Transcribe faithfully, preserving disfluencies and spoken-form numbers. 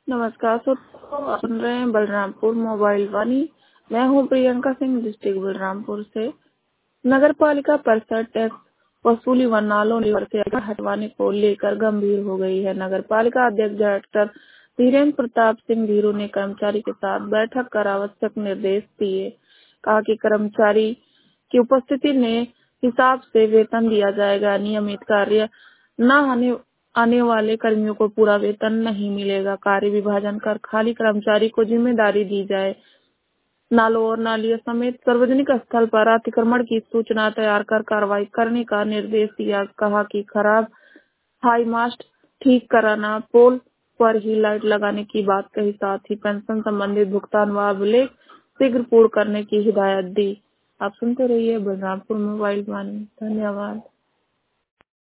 नमस्कार दोस्तों, आप सुन रहे हैं बलरामपुर मोबाइल वाणी। मैं हूं प्रियंका सिंह, डिस्ट्रिक्ट बलरामपुर से। नगर पालिका परिषद टैक्स वसूली व नालों से हटवाने को लेकर गंभीर हो गई है। नगर पालिका अध्यक्ष डायरेक्टर धीरेन्द्र प्रताप सिंह धीरू ने कर्मचारी के साथ बैठक कर आवश्यक निर्देश दिए। कहा कि कर्मचारी की उपस्थिति ने हिसाब से वेतन दिया जाएगा। नियमित कार्य न आने आने वाले कर्मियों को पूरा वेतन नहीं मिलेगा। कार्य विभाजन कर खाली कर्मचारी को जिम्मेदारी दी जाए। नालों और नालियों समेत सार्वजनिक स्थल पर अतिक्रमण की सूचना तैयार कर कार्रवाई करने का निर्देश दिया। कहा कि खराब हाई मास्ट ठीक कराना, पोल पर ही लाइट लगाने की बात कही। साथ ही पेंशन संबंधित भुगतान व अभिलेख शीघ्र पूर्ण करने की हिदायत दी। आप सुनते रहिए बलरामपुर मोबाइल वाणी। धन्यवाद।